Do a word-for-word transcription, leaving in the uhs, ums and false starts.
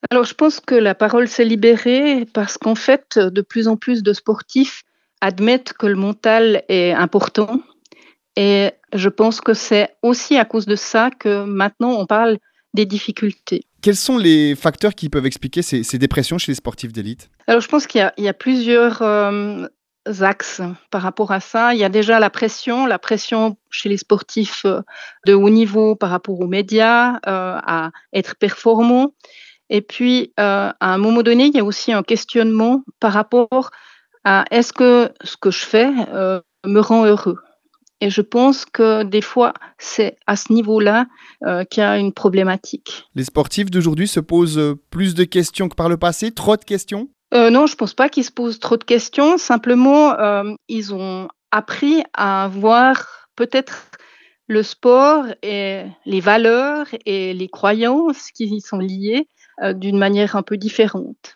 Alors je pense que la parole s'est libérée parce qu'en fait, de plus en plus de sportifs admettent que le mental est important et je pense que c'est aussi à cause de ça que maintenant on parle des difficultés. Quels sont les facteurs qui peuvent expliquer ces, ces dépressions chez les sportifs d'élite? Alors je pense qu'il y a il y a plusieurs, hem, axes par rapport à ça. Il y a déjà la pression, la pression chez les sportifs, heu, de haut niveau par rapport aux médias, heu, à être performants. Et puis, heu, à un moment donné, il y a aussi un questionnement par rapport à: «Est-ce que ce que je fais, heu, me rend heureux?» Et je pense que des fois, c'est à ce niveau-là, heu, qu'il y a une problématique. Les sportifs d'aujourd'hui se posent euh, plus de questions que par le passé, trop de questions? Heu, non, je pense pas qu'ils se posent trop de questions. Simplement, hem, ils ont appris à voir peut-être le sport et les valeurs et les croyances qui y sont liées, heu, d'une manière un peu différente.